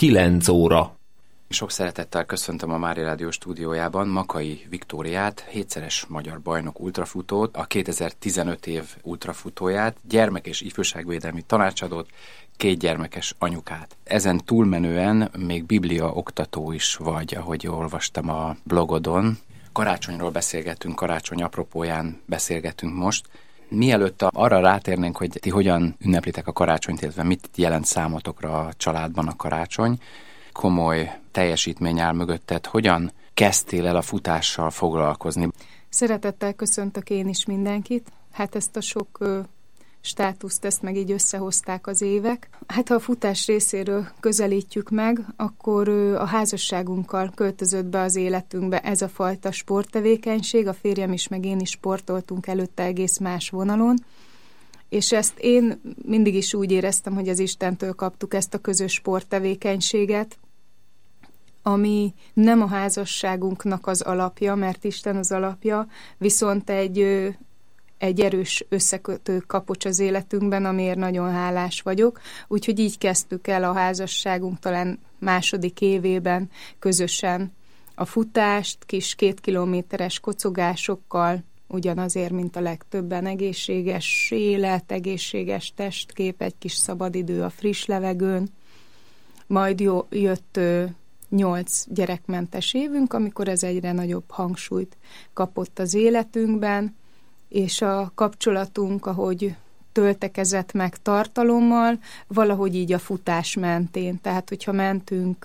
9 óra. Sok szeretettel köszöntöm a Mária Rádió stúdiójában Makai Viktóriát, 7-szeres magyar bajnok ultrafutót, a 2015 év ultrafutóját, gyermek- és ifjúságvédelmi tanácsadót, 2 gyermekes anyukát. Ezen túlmenően még biblia oktató is vagy, ahogy olvastam a blogodon. Karácsonyról beszélgetünk, karácsony apropóján beszélgetünk most. Mielőtt arra rátérnénk, hogy ti hogyan ünneplitek a karácsonyt, illetve mit jelent számotokra a családban a karácsony, komoly teljesítmény áll mögötted. Hogyan kezdtél el a futással foglalkozni? Szeretettel köszöntök én is mindenkit. Hát ezt a sok státuszt, ezt meg így összehozták az évek. Hát ha a futás részéről közelítjük meg, akkor a házasságunkkal költözött be az életünkbe ez a fajta sporttevékenység. A férjem is, meg én is sportoltunk előtte egész más vonalon. És ezt én mindig is úgy éreztem, hogy az Istentől kaptuk ezt a közös sporttevékenységet, ami nem a házasságunknak az alapja, mert Isten az alapja, viszont egy erős összekötő kapocs az életünkben, amiért nagyon hálás vagyok. Úgyhogy így kezdtük el a házasságunk talán második évében közösen a futást, kis 2 kilométeres kocogásokkal, ugyanazért, mint a legtöbben, egészséges élet, egészséges testkép, egy kis szabadidő a friss levegőn. Majd jött 8 gyerekmentes évünk, amikor ez egyre nagyobb hangsúlyt kapott az életünkben, és a kapcsolatunk, ahogy töltekezett meg tartalommal, valahogy így a futás mentén. Tehát, hogyha mentünk,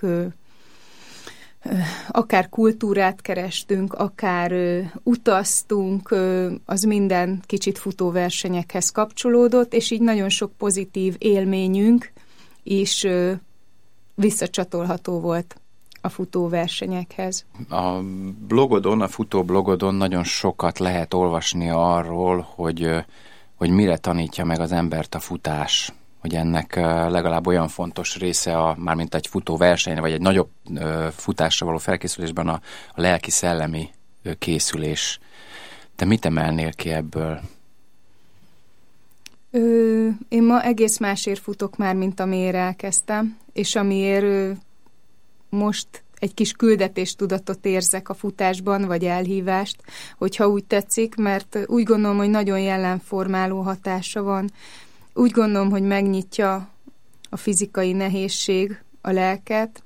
akár kultúrát kerestünk, akár utaztunk, az minden kicsit futóversenyekhez kapcsolódott, és így nagyon sok pozitív élményünk is visszacsatolható volt a futóversenyekhez. A blogodon, a futóblogodon nagyon sokat lehet olvasni arról, hogy mire tanítja meg az embert a futás, hogy ennek legalább olyan fontos része, mármint egy futóversenyre, vagy egy nagyobb futásra való felkészülésben a lelki-szellemi készülés. Te mit emelnél ki ebből? Én ma egész másért futok már, mint amiért elkezdtem, és amiért most egy kis küldetéstudatot érzek a futásban, vagy elhívást, hogyha úgy tetszik, mert úgy gondolom, hogy nagyon jellemformáló hatása van. Úgy gondolom, hogy megnyitja a fizikai nehézség a lelket,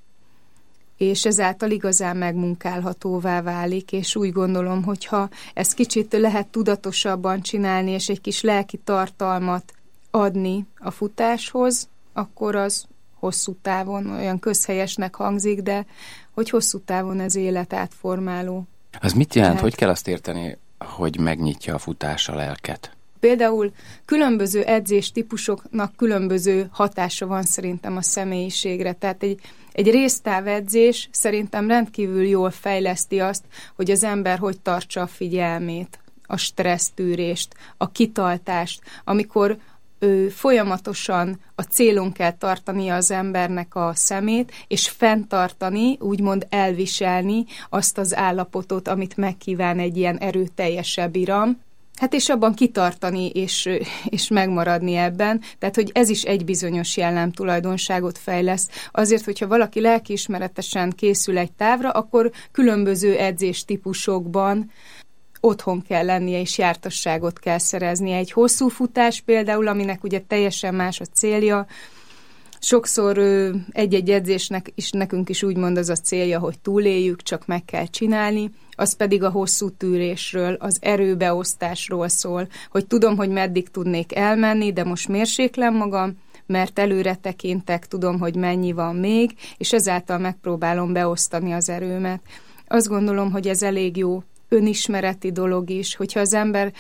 és ezáltal igazán megmunkálhatóvá válik, és úgy gondolom, hogyha ezt kicsit lehet tudatosabban csinálni, és egy kis lelki tartalmat adni a futáshoz, akkor az hosszú távon olyan közhelyesnek hangzik, de hogy hosszú távon ez életátformáló. Az mit jelent? Hogy kell azt érteni, hogy megnyitja a futás a lelket? Például különböző edzéstípusoknak különböző hatása van szerintem a személyiségre. Tehát egy résztávedzés szerintem rendkívül jól fejleszti azt, hogy az ember hogy tartsa a figyelmét, a stressztűrést, a kitartást, amikor folyamatosan a célon kell tartani az embernek a szemét, és fenntartani, úgymond elviselni azt az állapotot, amit megkíván egy ilyen erőteljesebb iram. Hát és abban kitartani, és megmaradni ebben. Tehát, hogy ez is egy bizonyos jellemtulajdonságot fejleszt. Azért, hogyha valaki lelkiismeretesen készül egy távra, akkor különböző edzéstípusokban otthon kell lennie, és jártasságot kell szereznie. Egy hosszú futás például, aminek ugye teljesen más a célja. Sokszor egy-egy edzésnek is nekünk is úgymond az a célja, hogy túléljük, csak meg kell csinálni. Az pedig a hosszú tűrésről, az erőbeosztásról szól, hogy tudom, hogy meddig tudnék elmenni, de most mérséklem magam, mert előre tekintek, tudom, hogy mennyi van még, és ezáltal megpróbálom beosztani az erőmet. Azt gondolom, hogy ez elég jó önismereti dolog is, hogyha az ember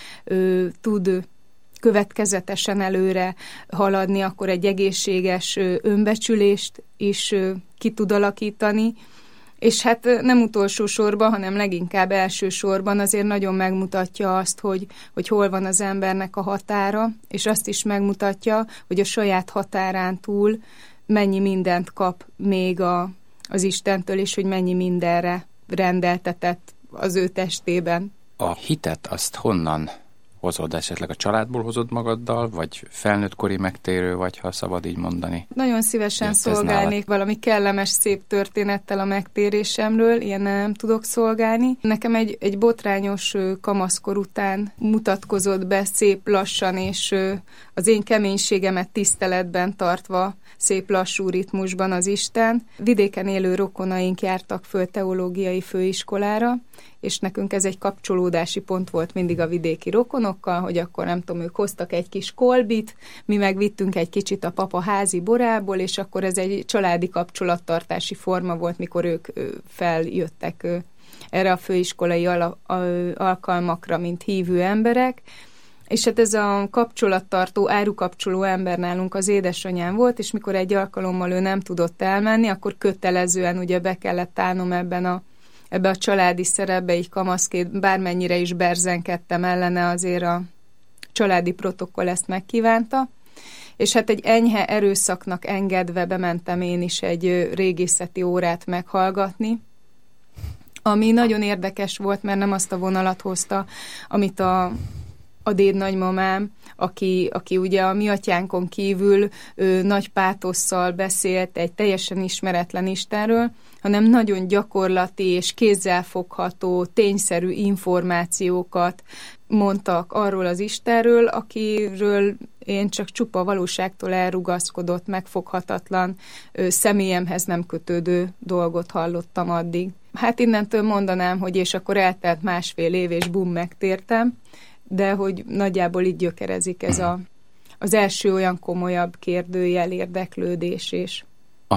tud következetesen előre haladni, akkor egy egészséges önbecsülést is ki tud alakítani, és hát nem utolsó sorban, hanem leginkább első sorban azért nagyon megmutatja azt, hogy hol van az embernek a határa, és azt is megmutatja, hogy a saját határán túl mennyi mindent kap még az Istentől, és hogy mennyi mindenre rendeltetett az ő testében. A hitet azt honnan hozod? Esetleg a családból hozod magaddal, vagy felnőttkori megtérő, vagy ha szabad így mondani? Nagyon szívesen szolgálnék valami kellemes, szép történettel a megtérésemről, ilyen nem tudok szolgálni. Nekem egy botrányos kamaszkor után mutatkozott be szép lassan, és az én keménységemet tiszteletben tartva, szép lassú ritmusban az Isten. Vidéken élő rokonaink jártak föl teológiai főiskolára, és nekünk ez egy kapcsolódási pont volt mindig a vidéki rokonokkal, hogy akkor nem tudom, ők hoztak egy kis kolbit, mi megvittünk egy kicsit a papa házi borából, és akkor ez egy családi kapcsolattartási forma volt, mikor ők feljöttek erre a főiskolai alkalmakra, mint hívő emberek. És hát ez a kapcsolattartó, árukapcsoló ember nálunk az édesanyám volt, és mikor egy alkalommal ő nem tudott elmenni, akkor kötelezően ugye be kellett állnom ebbe a családi szerepbe, így kamaszként, bármennyire is berzenkedtem ellene, azért a családi protokoll ezt megkívánta. És hát egy enyhe erőszaknak engedve bementem én is egy régészeti órát meghallgatni, ami nagyon érdekes volt, mert nem azt a vonalat hozta, amit a dédnagymamám, aki ugye a mi atyánkon kívül nagy pátosszal beszélt egy teljesen ismeretlen Istenről, hanem nagyon gyakorlati és kézzelfogható, tényszerű információkat mondtak arról az Istenről, akiről én csak csupa valóságtól elrugaszkodott, megfoghatatlan, személyemhez nem kötődő dolgot hallottam addig. Hát innentől mondanám, hogy és akkor eltelt 1,5 év, és bum, megtértem, de hogy nagyjából így gyökerezik ez az első olyan komolyabb kérdőjel érdeklődés is. A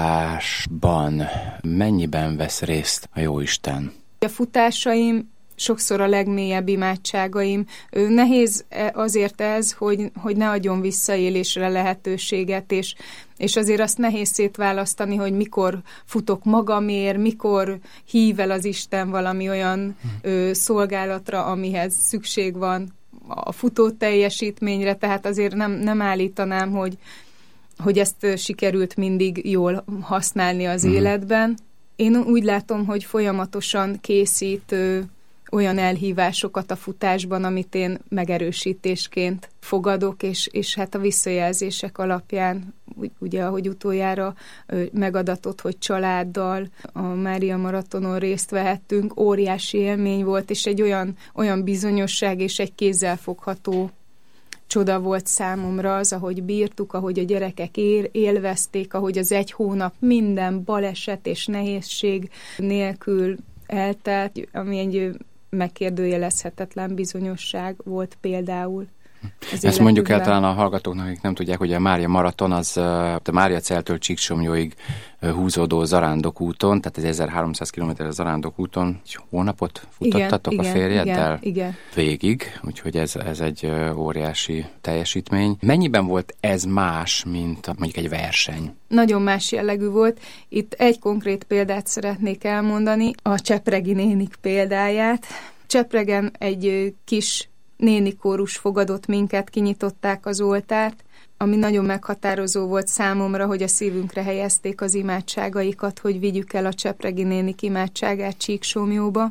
futásban mennyiben vesz részt a Jóisten? A futásaim sokszor a legmélyebb imádságaim. Nehéz azért ez, hogy ne adjon visszaélésre lehetőséget, és azért azt nehéz szétválasztani, hogy mikor futok magamért, mikor hív el az Isten valami olyan szolgálatra, amihez szükség van a futó teljesítményre, tehát azért nem állítanám, hogy ezt sikerült mindig jól használni az életben. Én úgy látom, hogy folyamatosan készít olyan elhívásokat a futásban, amit én megerősítésként fogadok, és hát a visszajelzések alapján, ugye ahogy utoljára megadatott, hogy családdal a Mária Maratonon részt vehettünk, óriási élmény volt, és egy olyan bizonyosság és egy kézzelfogható csoda volt számomra az, ahogy bírtuk, ahogy a gyerekek élvezték, ahogy az 1 hónap minden baleset és nehézség nélkül eltelt, ami egy megkérdőjelezhetetlen bizonyosság volt például. Ezt mondjuk el talán a hallgatóknak, akik nem tudják, hogy a Mária Maraton az a Máriaceltől Csíksomlyóig húzódó zarándokúton, tehát egy 1300 km zarándokúton egy hónapot futottatok a férjeddel? Igen. Végig, úgyhogy ez egy óriási teljesítmény. Mennyiben volt ez más, mint mondjuk egy verseny? Nagyon más jellegű volt. Itt egy konkrét példát szeretnék elmondani, a csepregi nénik példáját. Csepregen egy kis nénikórus fogadott minket, kinyitották az oltárt, ami nagyon meghatározó volt számomra, hogy a szívünkre helyezték az imádságaikat, hogy vigyük el a csepregi nénik imádságát Csíksomlyóba.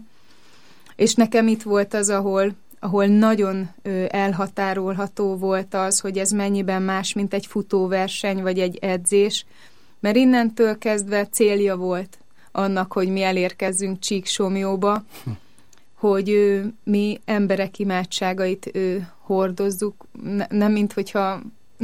És nekem itt volt az, ahol nagyon elhatárolható volt az, hogy ez mennyiben más, mint egy futóverseny vagy egy edzés, mert innentől kezdve célja volt annak, hogy mi elérkezzünk Csíksomlyóba, hogy mi emberek imádságait hordozzuk, nem minthogyha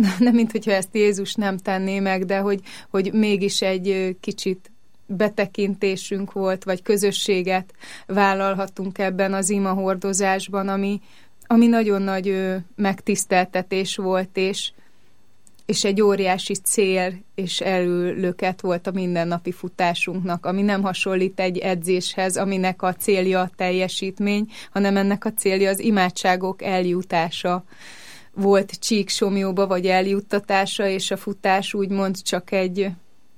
ezt Jézus nem tenné meg, de hogy mégis egy kicsit betekintésünk volt, vagy közösséget vállalhatunk ebben az imahordozásban, ami nagyon nagy megtiszteltetés volt, és egy óriási cél és erőlöket volt a mindennapi futásunknak, ami nem hasonlít egy edzéshez, aminek a célja a teljesítmény, hanem ennek a célja az imádságok eljutása volt Csíksomlyóba, vagy eljuttatása, és a futás úgymond csak egy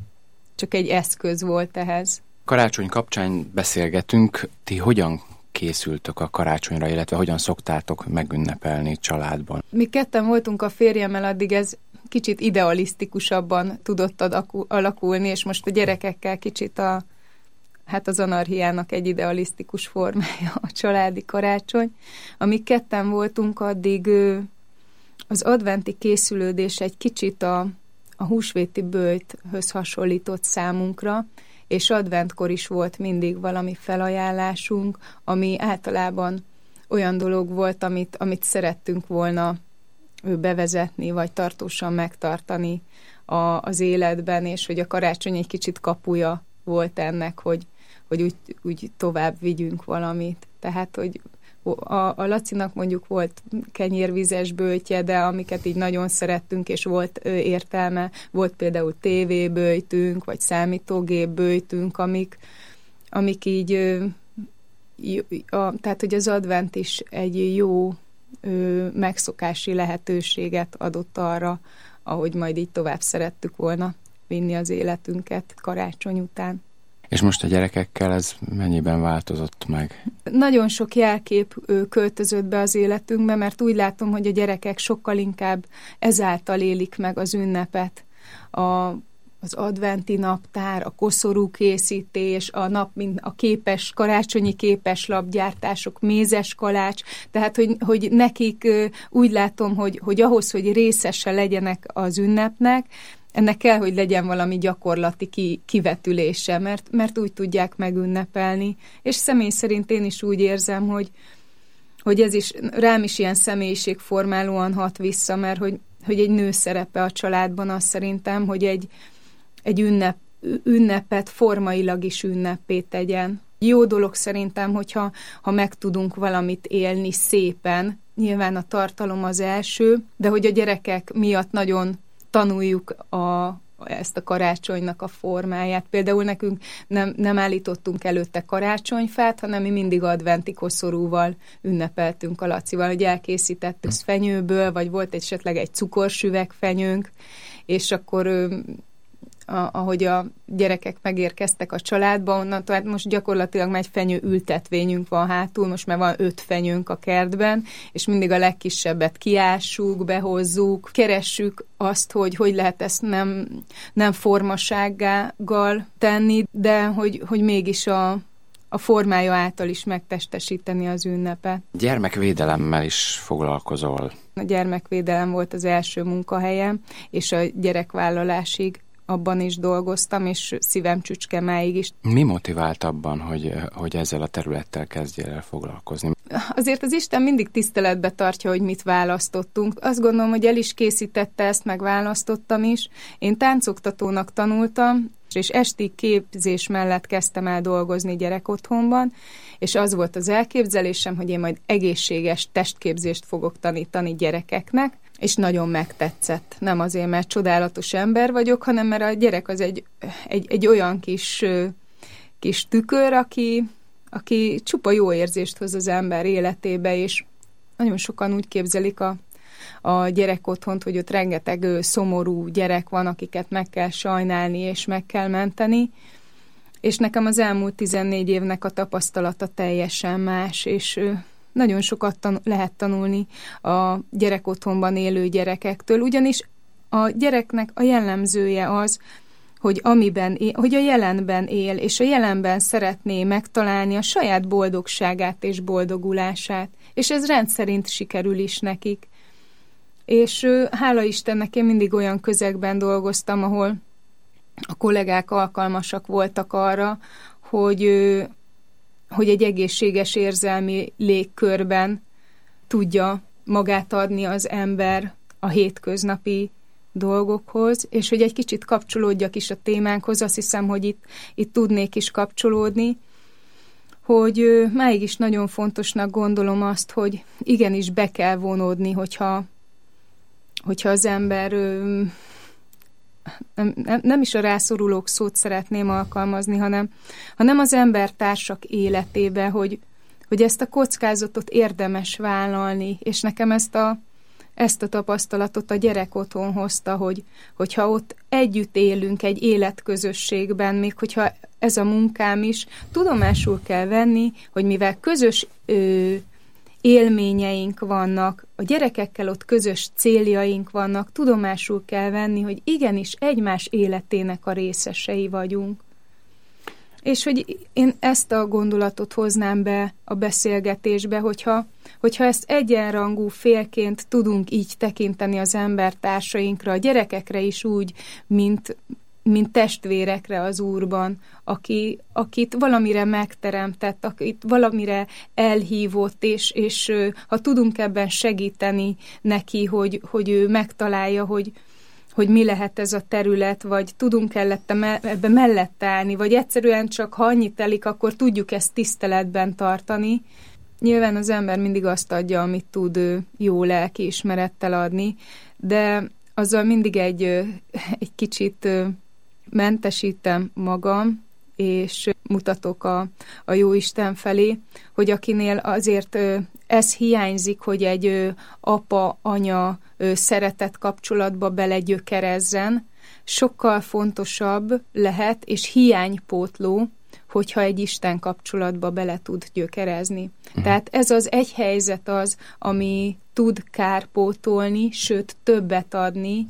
eszköz volt ehhez. Karácsony kapcsán beszélgetünk, ti hogyan készültök a karácsonyra, illetve hogyan szoktátok megünnepelni családban? Mi ketten voltunk a férjemmel, addig ez kicsit idealisztikusabban tudott alakulni, és most a gyerekekkel kicsit hát az anarchiának egy idealisztikus formája a családi karácsony. Amíg ketten voltunk, addig az adventi készülődés egy kicsit a húsvéti böjthöz hasonlított számunkra, és adventkor is volt mindig valami felajánlásunk, ami általában olyan dolog volt, amit szerettünk volna bevezetni, vagy tartósan megtartani az életben, és hogy a karácsony egy kicsit kapuja volt ennek, hogy úgy tovább vigyünk valamit. Tehát, hogy a Lacinak mondjuk volt kenyérvizes böjtje, de amiket így nagyon szerettünk, és volt értelme, volt például tévéböjtünk, vagy számítógép böjtünk, amik így, tehát hogy az advent is egy jó megszokási lehetőséget adott arra, ahogy majd így tovább szerettük volna vinni az életünket karácsony után. És most a gyerekekkel ez mennyiben változott meg? Nagyon sok jelkép költözött be az életünkbe, mert úgy látom, hogy a gyerekek sokkal inkább ezáltal élik meg az ünnepet. Az adventi naptár, a koszorú készítés, a karácsonyi képeslapgyártások, mézes kalács, tehát hogy nekik úgy látom, hogy ahhoz, hogy részese legyenek az ünnepnek, ennek kell, hogy legyen valami gyakorlati kivetülése, mert úgy tudják megünnepelni. És személy szerint én is úgy érzem, hogy ez is rám is ilyen személyiségformálóan hat vissza, mert hogy egy nő szerepe a családban az szerintem, hogy egy ünnepet formailag is ünneppé tegyen. Jó dolog szerintem, hogyha meg tudunk valamit élni szépen, nyilván a tartalom az első, de hogy a gyerekek miatt nagyon tanuljuk ezt a karácsonynak a formáját. Például nekünk nem állítottunk előtte karácsonyfát, hanem mi mindig adventi koszorúval ünnepeltünk a Lacival, hogy elkészítettük fenyőből, vagy volt esetleg egy cukorsüvegfenyőnk, és akkor ahogy a gyerekek megérkeztek a családba, onnantól hát most gyakorlatilag egy fenyő ültetvényünk van hátul, most már van 5 fenyőnk a kertben, és mindig a legkisebbet kiássuk, behozzuk, keressük azt, hogy lehet ezt nem formasággal tenni, de hogy mégis a formája által is megtestesíteni az ünnepet. Gyermekvédelemmel is foglalkozol. A gyermekvédelem volt az első munkahelyem, és a gyerekvállalásig abban is dolgoztam, és szívem csücskemáig is. Mi motivált abban, hogy ezzel a területtel kezdjél el foglalkozni? Azért az Isten mindig tiszteletbe tartja, hogy mit választottunk. Azt gondolom, hogy el is készítette ezt, meg választottam is. Én táncoktatónak tanultam, és esti képzés mellett kezdtem el dolgozni gyerekotthonban, és az volt az elképzelésem, hogy én majd egészséges testképzést fogok tanítani gyerekeknek, és nagyon megtetszett. Nem azért, mert csodálatos ember vagyok, hanem mert a gyerek az egy olyan kis tükör, aki csupa jó érzést hoz az ember életébe, és nagyon sokan úgy képzelik a gyerekotthont, hogy ott rengeteg szomorú gyerek van, akiket meg kell sajnálni és meg kell menteni, és nekem az elmúlt 14 évnek a tapasztalata teljesen más, és nagyon sokat lehet tanulni a gyerekotthonban élő gyerekektől, ugyanis a gyereknek a jellemzője az, hogy hogy a jelenben él, és a jelenben szeretné megtalálni a saját boldogságát és boldogulását, és ez rendszerint sikerül is nekik. És hála Istennek én mindig olyan közegben dolgoztam, ahol a kollégák alkalmasak voltak arra, hogy egy egészséges érzelmi légkörben tudja magát adni az ember a hétköznapi dolgokhoz, és hogy egy kicsit kapcsolódjak is a témánkhoz, azt hiszem, hogy itt tudnék is kapcsolódni, hogy máig is nagyon fontosnak gondolom azt, hogy igenis be kell vonódni, hogyha az ember nem is a rászorulók szót szeretném alkalmazni, hanem az embertársak életébe, hogy ezt a kockázatot érdemes vállalni, és nekem ezt a tapasztalatot a gyerek otthon hozta, hogyha ott együtt élünk egy életközösségben, még hogyha ez a munkám is, tudomásul kell venni, hogy mivel közös élményeink vannak, a gyerekekkel ott közös céljaink vannak, tudomásul kell venni, hogy igenis egymás életének a részesei vagyunk. És hogy én ezt a gondolatot hoznám be a beszélgetésbe, hogyha ezt egyenrangú félként tudunk így tekinteni az embertársainkra, a gyerekekre is úgy, mint testvérekre az Úrban, akit valamire megteremtett, akit valamire elhívott, és ha tudunk ebben segíteni neki, hogy ő megtalálja, hogy mi lehet ez a terület, vagy tudunk ebbe mellette állni, vagy egyszerűen csak ha annyit telik, akkor tudjuk ezt tiszteletben tartani. Nyilván az ember mindig azt adja, amit tud jó lelkiismerettel adni, de azzal mindig egy kicsit mentesítem magam, és mutatok a Jóisten felé, hogy akinél azért ez hiányzik, hogy egy apa-anya szeretet kapcsolatba belegyökerezzen, sokkal fontosabb lehet, és hiánypótló, hogyha egy Isten kapcsolatba bele tud gyökerezni. Tehát ez az egy helyzet az, ami tud kárpótolni, sőt többet adni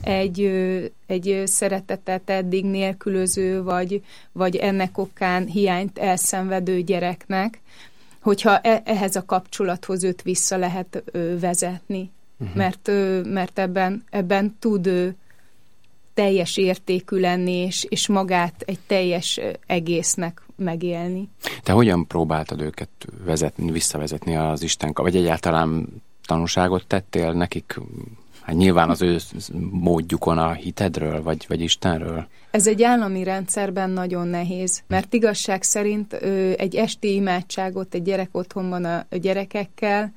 egy szeretetet eddig nélkülöző, vagy ennek okán hiányt elszenvedő gyereknek, hogyha ehhez a kapcsolathoz őt vissza lehet vezetni. Mert ebben tud teljes értékű lenni, és magát egy teljes egésznek megélni. Te hogyan próbáltad őket visszavezetni az Isten, vagy egyáltalán tanúságot tettél nekik? Hát nyilván az ő módjukon a hitedről, vagy Istenről? Ez egy állami rendszerben nagyon nehéz, mert igazság szerint egy esti imádságot egy gyerek otthonban a gyerekekkel,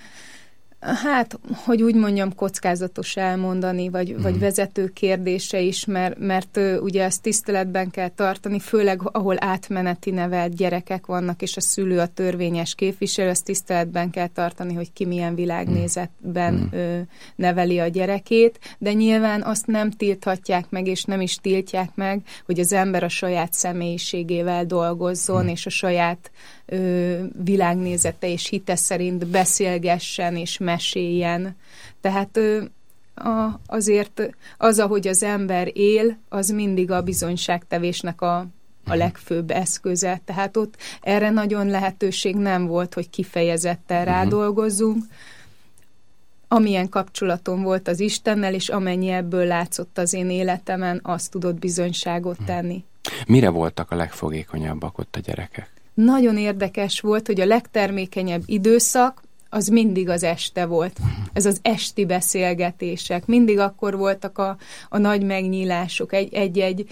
hát, hogy úgy mondjam, kockázatos elmondani, vagy vezető kérdése is, mert ugye ezt tiszteletben kell tartani, főleg ahol átmeneti nevelt gyerekek vannak, és a szülő a törvényes képviselő, ezt tiszteletben kell tartani, hogy ki milyen világnézetben neveli a gyerekét, de nyilván azt nem tilthatják meg, és nem is tiltják meg, hogy az ember a saját személyiségével dolgozzon, és a saját világnézete és hite szerint beszélgessen és meséljen. Tehát azért az, ahogy az ember él, az mindig a bizonyságtevésnek a legfőbb eszköze. Tehát ott erre nagyon lehetőség nem volt, hogy kifejezetten rádolgozzunk. Amilyen kapcsolatom volt az Istennel, és amennyi ebből látszott az én életemen, az tudott bizonyságot tenni. Mire voltak a legfogékonyabbak ott a gyerekek? Nagyon érdekes volt, hogy a legtermékenyebb időszak az mindig az este volt. Ez az esti beszélgetések. Mindig akkor voltak a nagy megnyílások, egy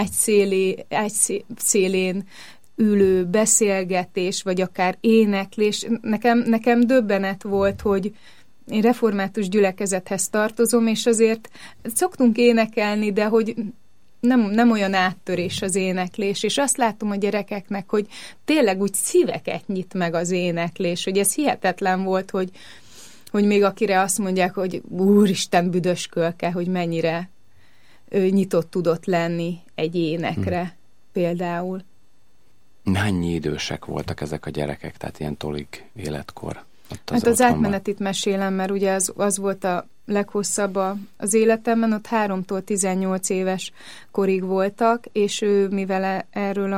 ágyszélén ülő beszélgetés, vagy akár éneklés. Nekem döbbenet volt, hogy én református gyülekezethez tartozom, és azért szoktunk énekelni, de hogy nem olyan áttörés az éneklés, és azt látom a gyerekeknek, hogy tényleg úgy szíveket nyit meg az éneklés, hogy ez hihetetlen volt, hogy még akire azt mondják, hogy Úristen büdös kölke, hogy mennyire nyitott tudott lenni egy énekre például. Mennyi idősek voltak ezek a gyerekek, tehát ilyen tolig életkor? Hát az átmenetit mesélem, mert ugye az volt a leghosszabb az életemben, ott 3-tól 18 éves korig voltak, és ő, mivel erről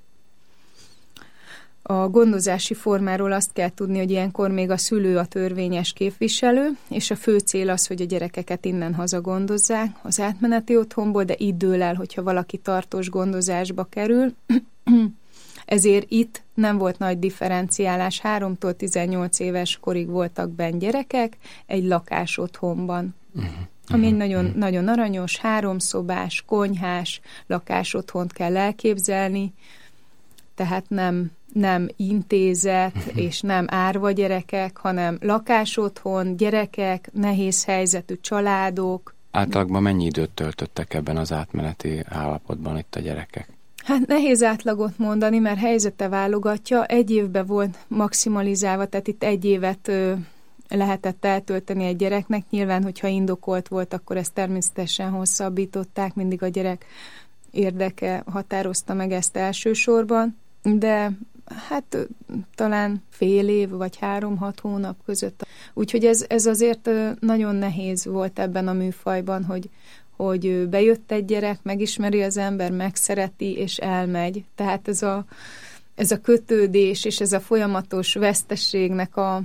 a gondozási formáról azt kell tudni, hogy ilyenkor még a szülő a törvényes képviselő, és a fő cél az, hogy a gyerekeket innen hazagondozzák az átmeneti otthonból, de így dől el, hogyha valaki tartós gondozásba kerül. Ezért itt nem volt nagy differenciálás, 3-tól 18 éves korig voltak benn gyerekek egy lakás otthonban. Ami egy nagyon, nagyon aranyos, 3 szobás, konyhás lakás otthont kell elképzelni, tehát nem intézet és nem árva gyerekek, hanem lakás otthon, gyerekek, nehéz helyzetű családok. Általában mennyi időt töltöttek ebben az átmeneti állapotban itt a gyerekek? Hát nehéz átlagot mondani, mert helyzete válogatja. 1 évben volt maximalizálva, tehát itt 1 évet lehetett eltölteni egy gyereknek. Nyilván, hogyha indokolt volt, akkor ezt természetesen hosszabbították, mindig a gyerek érdeke határozta meg ezt elsősorban, de hát talán fél év vagy 3-6 hónap között. Úgyhogy ez azért nagyon nehéz volt ebben a műfajban, hogy bejött egy gyerek, megismeri az ember, megszereti, és elmegy. Tehát ez a kötődés, és ez a folyamatos veszteségnek a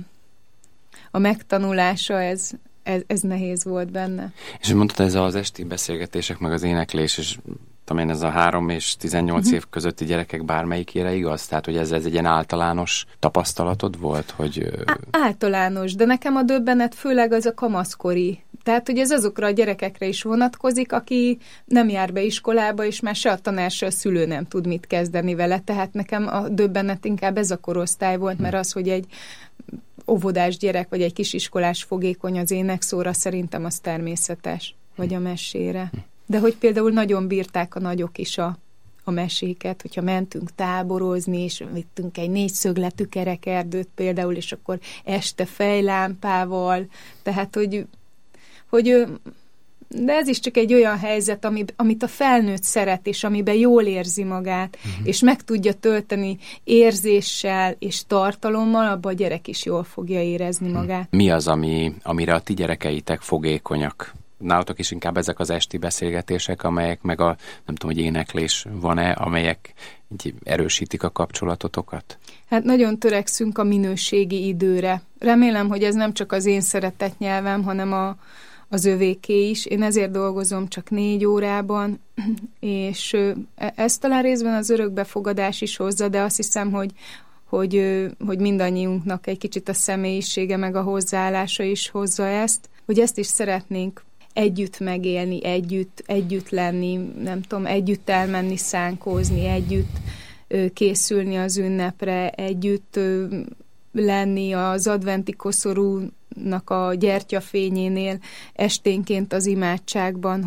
megtanulása, ez nehéz volt benne. És mondtad, ez az esti beszélgetések, meg az éneklés, és talán ez a 3 és 18 év közötti gyerekek bármelyikére igaz? Tehát, hogy ez egy ilyen általános tapasztalatod volt? Hogy... Általános, de nekem a döbbenet főleg az a kamaszkori. Tehát, hogy ez azokra a gyerekekre is vonatkozik, aki nem jár be iskolába, és már se a tanár, se a szülő nem tud mit kezdeni vele. Tehát nekem a döbbenet inkább ez a korosztály volt, mert az, hogy egy óvodás gyerek, vagy egy kisiskolás fogékony az énekszóra, szerintem az természetes, vagy a mesére. De hogy például nagyon bírták a nagyok is a meséket, hogyha mentünk táborozni, és vittünk egy 4 szögletű kerekerdőt például, és akkor este fejlámpával, tehát, hogy de ez is csak egy olyan helyzet, amit a felnőtt szeret, és amiben jól érzi magát, és meg tudja tölteni érzéssel és tartalommal, abban a gyerek is jól fogja érezni magát. Mi az, amire a ti gyerekeitek fogékonyak? Nálatok is inkább ezek az esti beszélgetések, amelyek meg nem tudom, hogy éneklés van-e, amelyek így erősítik a kapcsolatotokat? Hát nagyon törekszünk a minőségi időre. Remélem, hogy ez nem csak az én szeretett nyelvem, hanem az övéké is. Én ezért dolgozom csak 4 órában, és ez talán részben az örökbefogadás is hozza, de azt hiszem, hogy mindannyiunknak egy kicsit a személyisége meg a hozzáállása is hozza ezt, hogy ezt is szeretnénk együtt megélni, együtt lenni, nem tudom, együtt elmenni szánkózni, együtt készülni az ünnepre, együtt lenni az adventi koszorúnak a gyertyafényénél esténként az imádságban,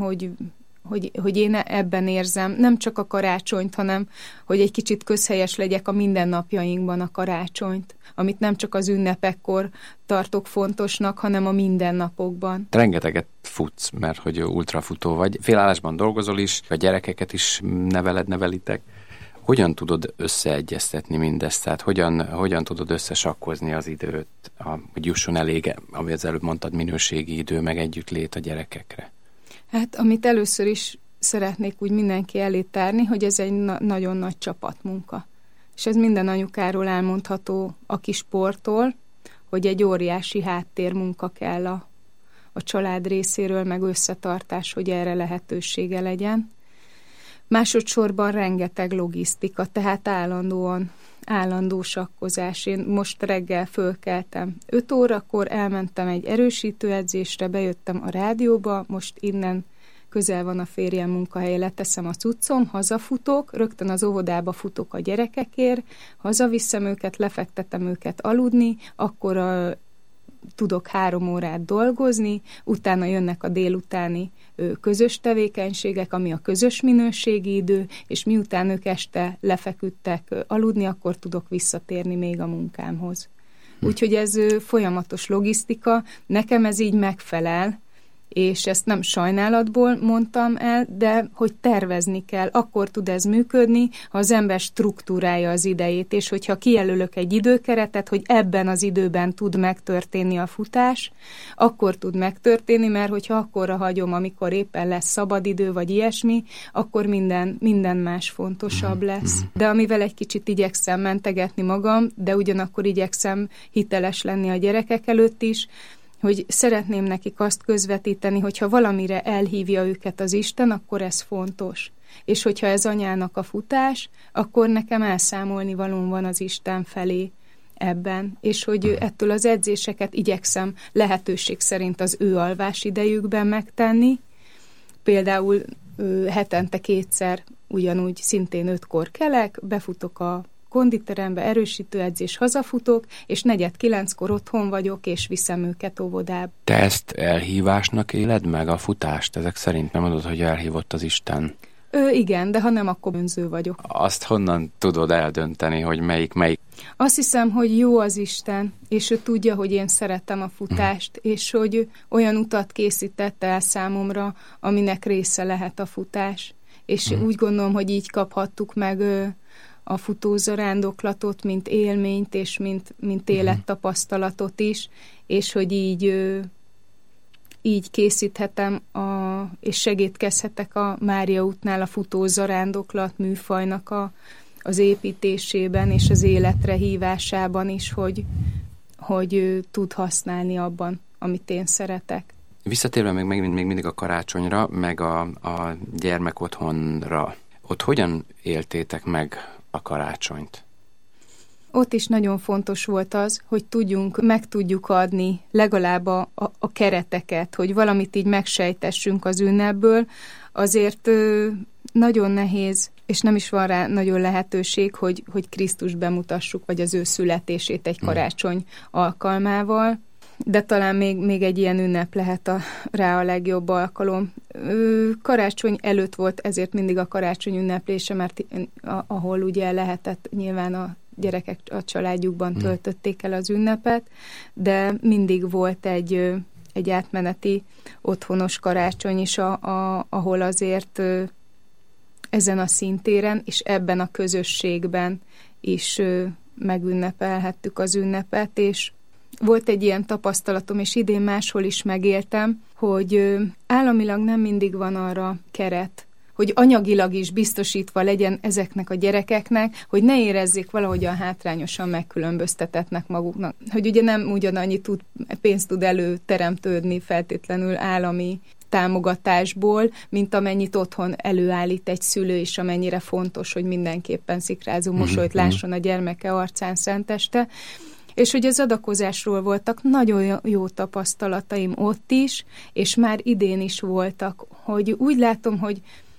hogy én ebben érzem nem csak a karácsonyt, hanem hogy egy kicsit közhelyes legyek a mindennapjainkban a karácsonyt, amit nem csak az ünnepekkor tartok fontosnak, hanem a mindennapokban. Rengeteget futsz, mert hogy ultrafutó vagy. Félállásban dolgozol is, a gyerekeket is nevelitek. Hogyan tudod összeegyeztetni mindezt? Tehát hogyan tudod összesakkozni az időt, hogy jusson elég, ami az előbb mondtad, minőségi idő, meg együttlét a gyerekekre? Hát, amit először is szeretnék úgy mindenki elé tárni, hogy ez egy nagyon nagy csapatmunka. És ez minden anyukáról elmondható, aki sportol, hogy egy óriási háttérmunka kell a család részéről, meg összetartás, hogy erre lehetősége legyen. Másodszorban rengeteg logisztika, tehát állandó sakkozás. Én most reggel fölkeltem 5 órakor, elmentem egy erősítőedzésre, bejöttem a rádióba, most innen közel van a férjem munkahelye, leteszem a cuccom, hazafutok, rögtön az óvodába futok a gyerekekért, hazaviszem őket, lefektetem őket aludni, akkor tudok 3 órát dolgozni, utána jönnek a délutáni közös tevékenységek, ami a közös minőségi idő, és miután ők este lefeküdtek aludni, akkor tudok visszatérni még a munkámhoz. Úgyhogy ez folyamatos logisztika, nekem ez így megfelel, és ezt nem sajnálatból mondtam el, de hogy tervezni kell, akkor tud ez működni, ha az ember struktúrálja az idejét, és hogyha kijelölök egy időkeretet, hogy ebben az időben tud megtörténni a futás, akkor tud megtörténni, mert hogyha akkorra hagyom, amikor éppen lesz szabadidő, vagy ilyesmi, akkor minden más fontosabb lesz. De amivel egy kicsit igyekszem mentegetni magam, de ugyanakkor igyekszem hiteles lenni a gyerekek előtt is, hogy szeretném nekik azt közvetíteni, hogyha valamire elhívja őket az Isten, akkor ez fontos. És hogyha ez anyának a futás, akkor nekem elszámolni valóm van az Isten felé ebben. És hogy ettől az edzéseket igyekszem lehetőség szerint az ő alvás idejükben megtenni. Például hetente 2-szer ugyanúgy szintén 5-kor kelek, befutok a konditerembe, erősítőedzés, hazafutok, és 8:45-kor otthon vagyok, és viszem őket óvodába. Te ezt elhívásnak éled meg, a futást? Ezek szerint nem mondod, hogy elhívott az Isten? Igen, de ha nem, akkor önző vagyok. Azt honnan tudod eldönteni, hogy melyik? Azt hiszem, hogy jó az Isten, és ő tudja, hogy én szeretem a futást, és hogy olyan utat készített el számomra, aminek része lehet a futás. És úgy gondolom, hogy így kaphattuk meg a futózarándoklatot, mint élményt, és mint élettapasztalatot is, és hogy így így készíthetem és segítkezhetek a Mária útnál a futózarándoklat műfajnak az építésében és az életre hívásában is, hogy tud használni abban, amit én szeretek. Visszatérve még mindig a karácsonyra, meg a gyermekotthonra, ott hogyan éltétek meg a karácsonyt? Ott is nagyon fontos volt az, hogy meg tudjuk adni legalább a kereteket, hogy valamit így megsejtessünk az ünnepből. Azért nagyon nehéz, és nem is van rá nagyon lehetőség, hogy Krisztus bemutassuk, vagy az ő születését egy karácsony alkalmával. De talán még egy ilyen ünnep lehet rá a legjobb alkalom. Karácsony előtt volt ezért mindig a karácsony ünneplése, mert ahol ugye lehetett, nyilván a gyerekek a családjukban töltötték el az ünnepet, de mindig volt egy átmeneti otthonos karácsony is, ahol azért ezen a szintéren és ebben a közösségben is megünnepelhettük az ünnepet, és volt egy ilyen tapasztalatom, és idén máshol is megéltem, hogy államilag nem mindig van arra keret, hogy anyagilag is biztosítva legyen ezeknek a gyerekeknek, hogy ne érezzék valahogyan hátrányosan megkülönböztetetnek maguknak. Hogy ugye nem ugyanannyi pénzt tud előteremtődni feltétlenül állami támogatásból, mint amennyit otthon előállít egy szülő, és amennyire fontos, hogy mindenképpen szikrázó mosolyt lásson a gyermeke arcán szenteste. És hogy az adakozásról voltak nagyon jó tapasztalataim ott is, és már idén is voltak, hogy úgy látom, hogy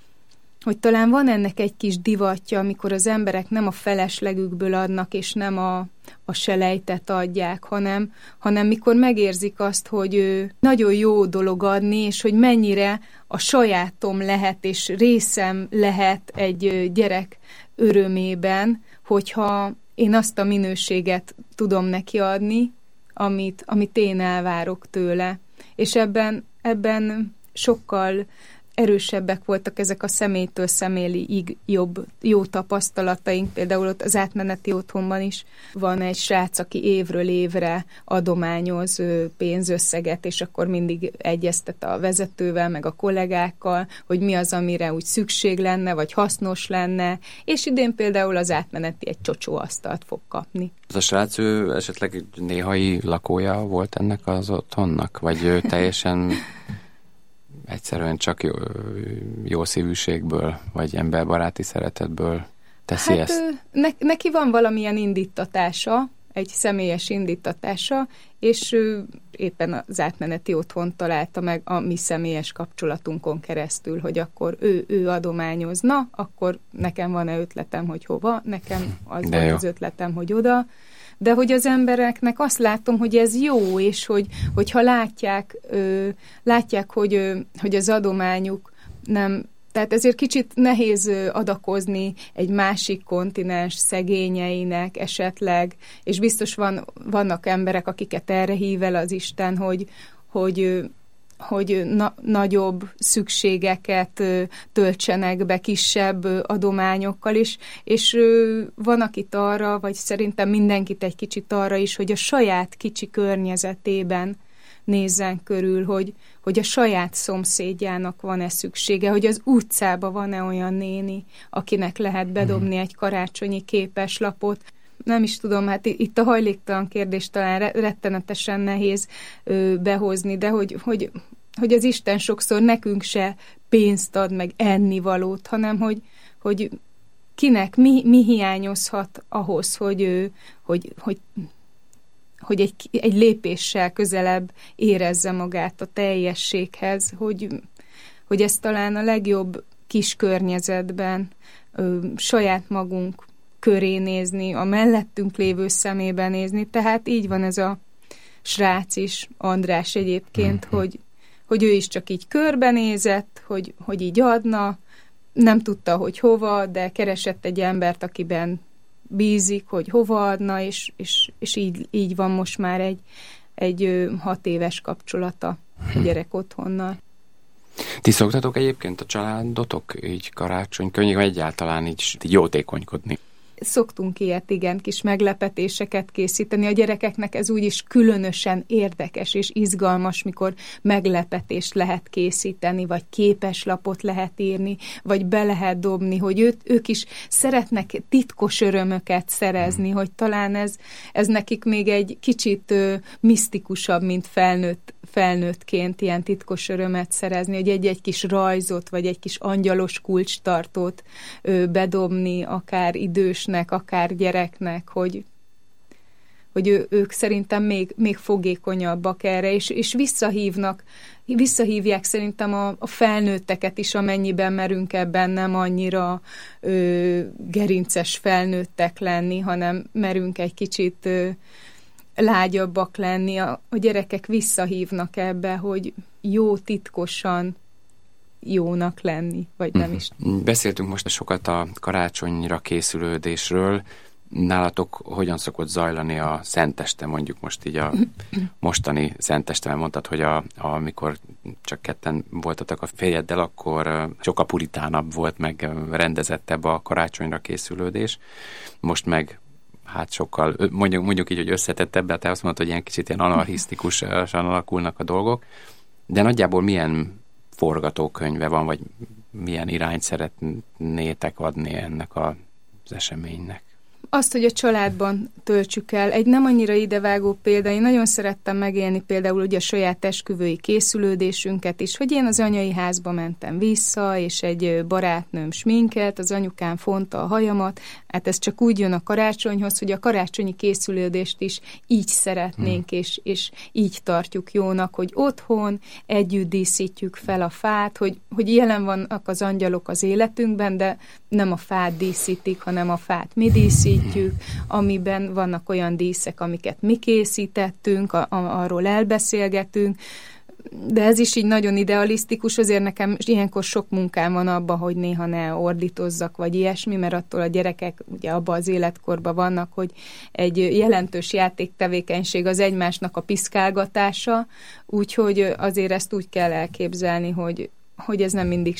talán van ennek egy kis divatja, amikor az emberek nem a feleslegükből adnak, és nem a selejtet adják, hanem mikor megérzik azt, hogy nagyon jó dolog adni, és hogy mennyire a sajátom lehet, és részem lehet egy gyerek örömében, hogyha én azt a minőséget tudom neki adni, amit én elvárok tőle. És ebben sokkal erősebbek voltak ezek a személytől személyig jó tapasztalataink. Például ott az átmeneti otthonban is van egy srác, aki évről évre adományoz pénzösszeget, és akkor mindig egyeztet a vezetővel, meg a kollégákkal, hogy mi az, amire úgy szükség lenne, vagy hasznos lenne, és idén például az átmeneti egy csocsóasztalt fog kapni. Az a srác, ő esetleg néhai lakója volt ennek az otthonnak? Vagy ő teljesen egyszerűen csak jó szívűségből, vagy emberbaráti szeretetből teszi ezt? Neki van valamilyen indítatása, egy személyes indítatása, és éppen az átmeneti otthon találta meg a mi személyes kapcsolatunkon keresztül, hogy akkor ő adományozna, akkor nekem van-e ötletem, hogy hova, nekem az volt az ötletem, hogy oda, de hogy az embereknek azt látom, hogy ez jó, és hogyha látják, hogy az adományuk nem, tehát ezért kicsit nehéz adakozni egy másik kontinens szegényeinek esetleg, és biztos vannak emberek, akiket erre hív el az Isten, hogy nagyobb szükségeket töltsenek be kisebb adományokkal is, és van akit arra, vagy szerintem mindenkit egy kicsit arra is, hogy a saját kicsi környezetében nézzen körül, hogy a saját szomszédjának van-e szüksége, hogy az utcában van-e olyan néni, akinek lehet bedobni egy karácsonyi képeslapot. Nem is tudom, hát itt a hajléktalan kérdés talán rettenetesen nehéz behozni, de hogy az Isten sokszor nekünk se pénzt ad, meg ennivalót, hanem hogy kinek mi hiányozhat ahhoz, hogy egy lépéssel közelebb érezze magát a teljességhez, hogy ezt talán a legjobb kis környezetben saját magunk köré nézni, a mellettünk lévő szemébe nézni. Tehát így van ez a srác is, András egyébként, hogy ő is csak így körbenézett, hogy így adna, nem tudta, hogy hova, de keresett egy embert, akiben bízik, hogy hova adna, és így van most már egy 6 éves kapcsolata a gyerek otthonnal. Ti szoktatok egyébként a családotok így karácsony könnyű, egyáltalán így jótékonykodni? Szoktunk ilyet, igen, kis meglepetéseket készíteni. A gyerekeknek ez úgyis különösen érdekes és izgalmas, mikor meglepetést lehet készíteni, vagy képeslapot lehet írni, vagy be lehet dobni, hogy ők is szeretnek titkos örömöket szerezni, hogy talán ez nekik még egy kicsit misztikusabb, mint felnőttként ilyen titkos örömet szerezni, hogy egy kis rajzot, vagy egy kis angyalos kulcstartót bedobni, akár idősnek, akár gyereknek, hogy ők szerintem még fogékonyabbak erre, és visszahívják szerintem a felnőtteket is, amennyiben merünk ebben nem annyira gerinces felnőttek lenni, hanem merünk egy kicsit lágyabbak lenni. A gyerekek visszahívnak ebbe, hogy jó titkosan jónak lenni, vagy nem is. Beszéltünk most sokat a karácsonyra készülődésről. Nálatok hogyan szokott zajlani a szenteste, mondjuk most így a mostani szenteste, mert mondtad, hogy amikor csak ketten voltatok a férjeddel, akkor sokkal puritánabb volt, meg rendezettebb a karácsonyra készülődés. Most meg hát sokkal, mondjuk így, hogy összetettebb, de te azt mondod, hogy ilyen kicsit ilyen anarchisztikusan alakulnak a dolgok, de nagyjából milyen forgatókönyve van, vagy milyen irányt szeretnétek adni ennek az eseménynek? Azt, hogy a családban töltsük el. Egy nem annyira idevágó példa, én nagyon szerettem megélni például ugye a saját esküvői készülődésünket is, hogy én az anyai házba mentem vissza, és egy barátnőm sminkelt, az anyukám fonta a hajamat, hát ez csak úgy jön a karácsonyhoz, hogy a karácsonyi készülődést is így szeretnénk, és így tartjuk jónak, hogy otthon együtt díszítjük fel a fát, hogy jelen vannak az angyalok az életünkben, de nem a fát díszítik, hanem a fát mi díszítjük, amiben vannak olyan díszek, amiket mi készítettünk, arról elbeszélgetünk, de ez is így nagyon idealisztikus, azért nekem ilyenkor sok munkám van abban, hogy néha ne ordítozzak, vagy ilyesmi, mert attól a gyerekek ugye abban az életkorban vannak, hogy egy jelentős játéktevékenység az egymásnak a piszkálgatása, úgyhogy azért ezt úgy kell elképzelni, hogy ez nem mindig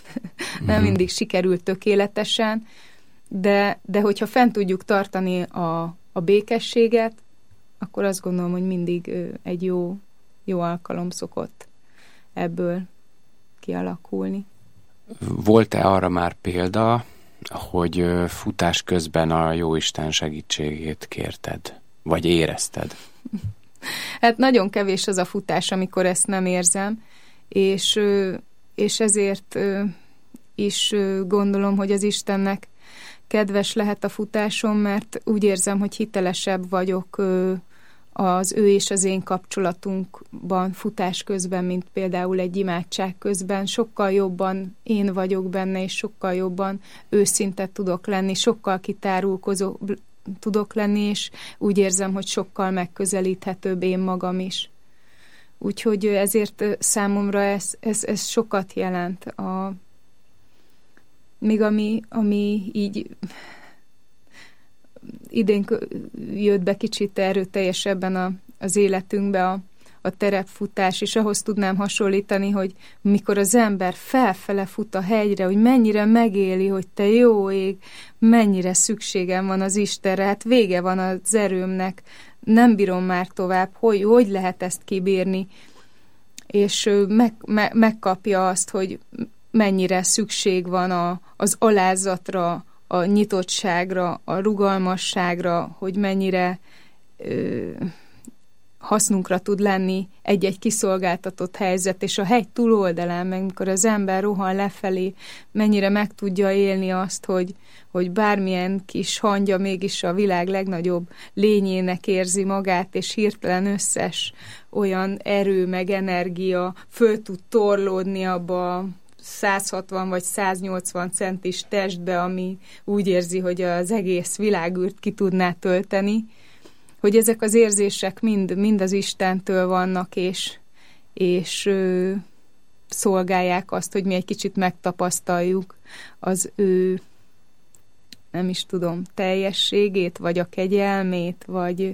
sikerült tökéletesen, de hogyha fent tudjuk tartani a békességet, akkor azt gondolom, hogy mindig egy jó alkalom szokott ebből kialakulni. Volt-e arra már példa, hogy futás közben a Jóisten segítségét kérted, vagy érezted? Hát nagyon kevés az a futás, amikor ezt nem érzem, és ezért is gondolom, hogy az Istennek kedves lehet a futásom, mert úgy érzem, hogy hitelesebb vagyok az ő és az én kapcsolatunkban futás közben, mint például egy imádság közben. Sokkal jobban én vagyok benne, és sokkal jobban őszinte tudok lenni, sokkal kitárulkozó tudok lenni, és úgy érzem, hogy sokkal megközelíthetőbb én magam is. Úgyhogy ezért számomra ez sokat jelent. Még ami így idén jött be kicsit erőteljesebben az életünkbe a terepfutás, és ahhoz tudnám hasonlítani, hogy mikor az ember felfele fut a hegyre, hogy mennyire megéli, hogy te jó ég, mennyire szükségem van az Istenre, hát vége van az erőmnek, nem bírom már tovább, hogy lehet ezt kibírni, és megkapja azt, hogy mennyire szükség van az alázatra, a nyitottságra, a rugalmasságra, hogy mennyire hasznunkra tud lenni egy-egy kiszolgáltatott helyzet, és a hegy túloldalán, meg mikor az ember rohan lefelé, mennyire meg tudja élni azt, hogy bármilyen kis hangya mégis a világ legnagyobb lényének érzi magát, és hirtelen összes olyan erő meg energia föl tud torlódni abba 160 vagy 180 centis testbe, ami úgy érzi, hogy az egész világűrt ki tudná tölteni, hogy ezek az érzések mind az Istentől vannak, és szolgálják azt, hogy mi egy kicsit megtapasztaljuk az ő, nem is tudom, teljességét, vagy a kegyelmét, vagy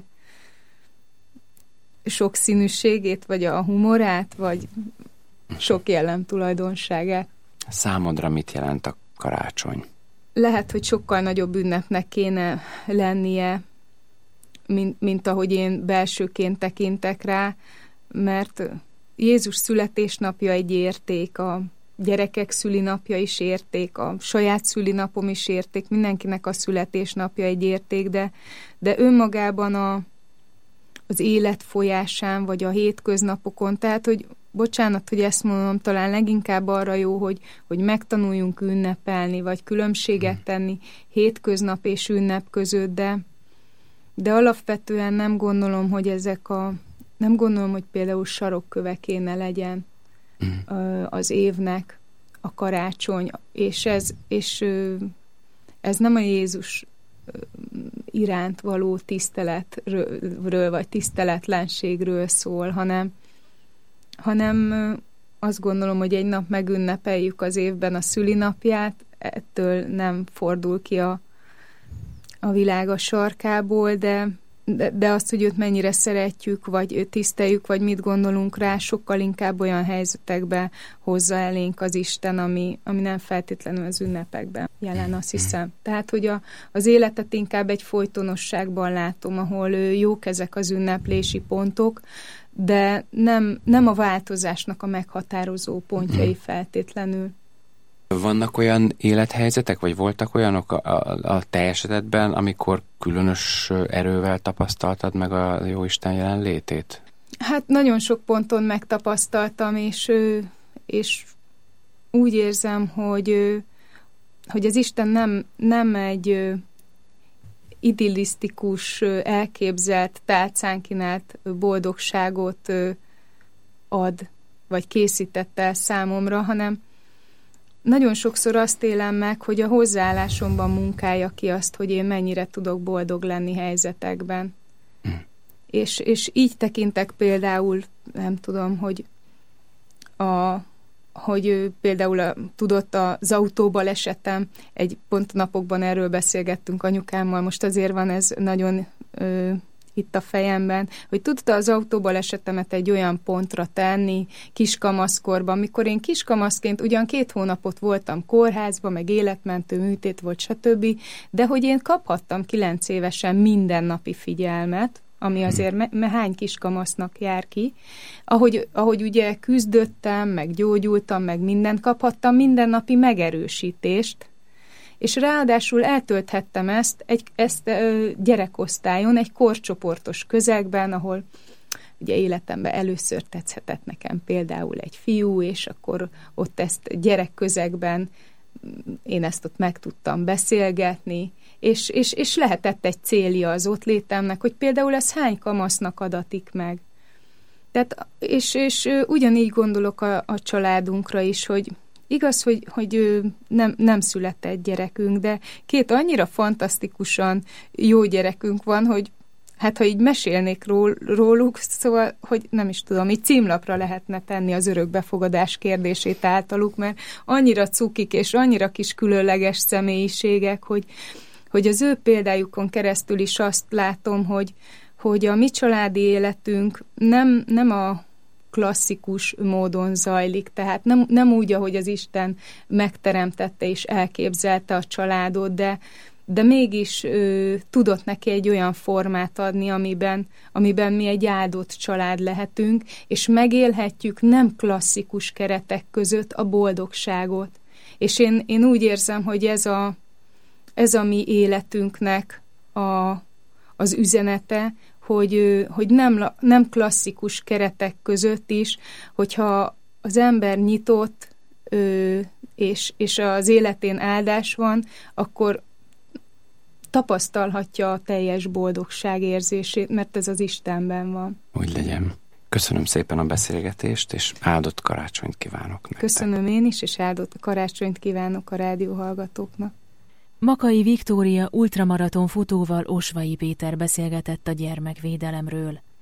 sokszínűségét, vagy a humorát, vagy sok jellemtulajdonságát. Számodra mit jelent a karácsony? lehet, hogy sokkal nagyobb ünnepnek kéne lennie, mint ahogy én belsőként tekintek rá, mert Jézus születésnapja egy érték, a gyerekek szülinapja is érték, a saját szülinapom is érték, mindenkinek a születésnapja egy érték, de önmagában az élet folyásán, vagy a hétköznapokon, tehát, hogy bocsánat, hogy ezt mondom, talán leginkább arra jó, hogy megtanuljunk ünnepelni, vagy különbséget tenni hétköznap és ünnep között, de alapvetően nem gondolom, hogy nem gondolom, hogy például sarokköve kéne legyen az évnek a karácsony, és ez nem a Jézus iránt való tiszteletről, vagy tiszteletlenségről szól, hanem azt gondolom, hogy egy nap megünnepeljük az évben a szülinapját, ettől nem fordul ki a világ a sarkából, de azt, hogy őt mennyire szeretjük, vagy tiszteljük, vagy mit gondolunk rá, sokkal inkább olyan helyzetekbe hozza elénk az Isten, ami nem feltétlenül az ünnepekben jelen, azt hiszem. Tehát, hogy az életet inkább egy folytonosságban látom, ahol jók ezek az ünneplési pontok, de nem a változásnak a meghatározó pontjai feltétlenül. Vannak olyan élethelyzetek, vagy voltak olyanok a te esetedben, amikor különös erővel tapasztaltad meg a Jóisten jelenlétét? Hát nagyon sok ponton megtapasztaltam, és úgy érzem, hogy az Isten nem egy idillisztikus, elképzelt, tálcán kínált boldogságot ad, vagy készített el számomra, hanem nagyon sokszor azt élem meg, hogy a hozzáállásomban munkálja ki azt, hogy én mennyire tudok boldog lenni helyzetekben. És így tekintek például, nem tudom, hogy például tudott az autóbalesetem, pont napokban erről beszélgettünk anyukámmal, most azért van ez nagyon itt a fejemben, hogy tudta az autóbalesetemet egy olyan pontra tenni kiskamaszkorban, amikor én kiskamaszként ugyan 2 hónapot voltam kórházban, meg életmentő műtét volt, stb., de hogy én kaphattam 9 évesen mindennapi figyelmet, ami azért hány kiskamasznak jár ki, ahogy ugye küzdöttem, meg gyógyultam, meg mindent kaphattam, mindennapi megerősítést, és ráadásul eltölthettem ezt gyerekosztályon, egy korcsoportos közegben, ahol ugye életemben először tetszhetett nekem például egy fiú, és akkor ott ezt gyerekközegben én ezt ott meg tudtam beszélgetni, és lehetett egy célja az ott létemnek, hogy például ez hány kamasznak adatik meg. Tehát, és ugyanígy gondolok a családunkra is, hogy igaz, hogy nem született gyerekünk, de 2 annyira fantasztikusan jó gyerekünk van, hogy hát ha így mesélnék róluk, szóval, hogy nem is tudom, így címlapra lehetne tenni az örökbefogadás kérdését általuk, mert annyira cukik és annyira kis különleges személyiségek, hogy az ő példájukon keresztül is azt látom, hogy a mi családi életünk nem a klasszikus módon zajlik, tehát nem úgy, ahogy az Isten megteremtette és elképzelte a családot, de mégis tudott neki egy olyan formát adni, amiben mi egy áldott család lehetünk, és megélhetjük nem klasszikus keretek között a boldogságot. És én úgy érzem, hogy ez a mi életünknek az üzenete, hogy nem klasszikus keretek között is, hogyha az ember nyitott, és az életén áldás van, akkor tapasztalhatja a teljes boldogság érzését, mert ez az Istenben van. Úgy legyen. Köszönöm szépen a beszélgetést, és áldott karácsonyt kívánok nektek. Köszönöm én is, és áldott karácsonyt kívánok a rádióhallgatóknak. Makai Viktória ultramaraton futóval Osvai Péter beszélgetett a gyermekvédelemről.